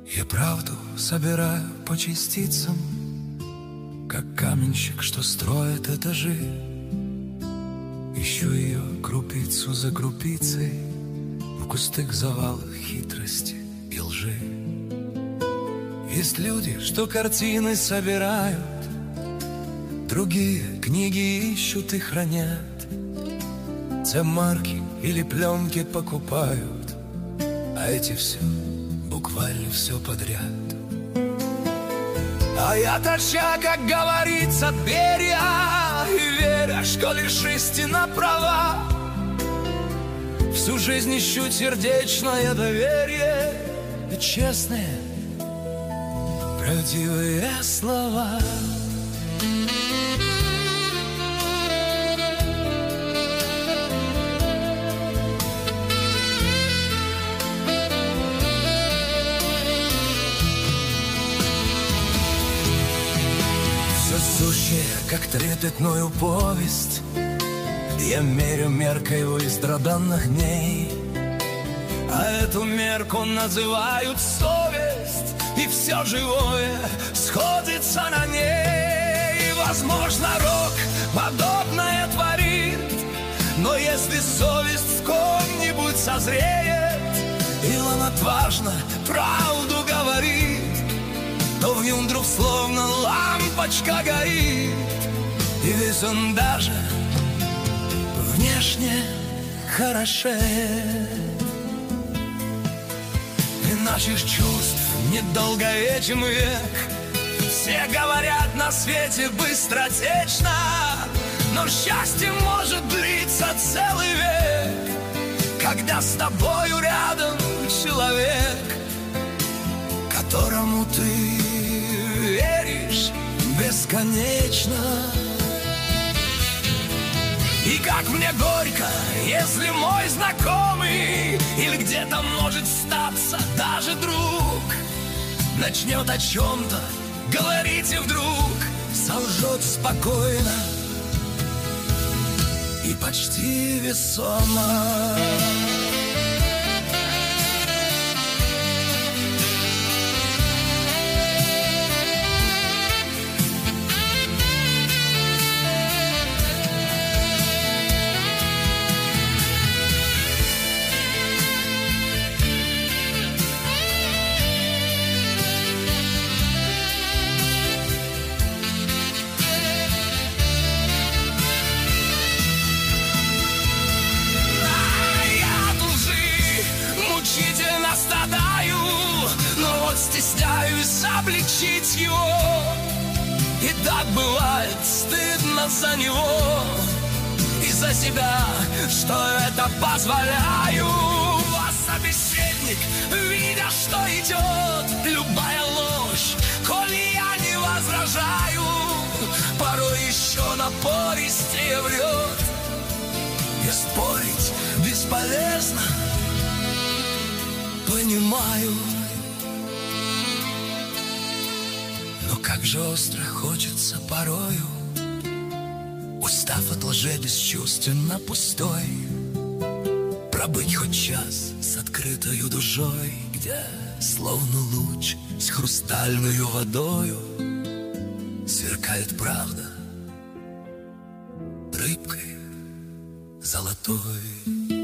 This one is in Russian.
Я правду собираю по частицам, как каменщик, что строит этажи. Ищу ее крупицу за крупицей в густых завалах хитрости и лжи. Есть люди, что картины собирают, другие книги ищут и хранят, те марки или пленки покупают, а эти все, буквально все подряд. А я торча, как говорится, беря, и веря, что лишь истина права. Всю жизнь ищу сердечное доверие и честные, правдивые слова. Сущее, как трепетную повесть, я мерю меркой у истраданных дней, а эту мерку называют совесть, и все живое сходится на ней. Возможно, рок подобное творит, но если совесть в ком-нибудь созреет, и он отважно правду говорит, то в нем вдруг словно лампочка горит, и весь он даже внешне хорошеет. И наших чувств недолговечен век, все говорят на свете быстротечно, но счастье может длиться целый век, когда с тобою рядом человек, которому ты веришь бесконечно. И как мне горько, если мой знакомый или где-то может статься даже друг начнет о чем-то говорить и вдруг солжет спокойно и почти весомо. Стесняюсь обличить его, и так бывает стыдно за него и за себя, что это позволяю. А собеседник, видя, что идет любая ложь, коли я не возражаю, порой еще напористее врет. И спорить бесполезно, понимаю. Но как же остро хочется порою, устав от лжи бесчувственно пустой, пробыть хоть час с открытою душой, где словно луч с хрустальною водою сверкает правда рыбкой золотой.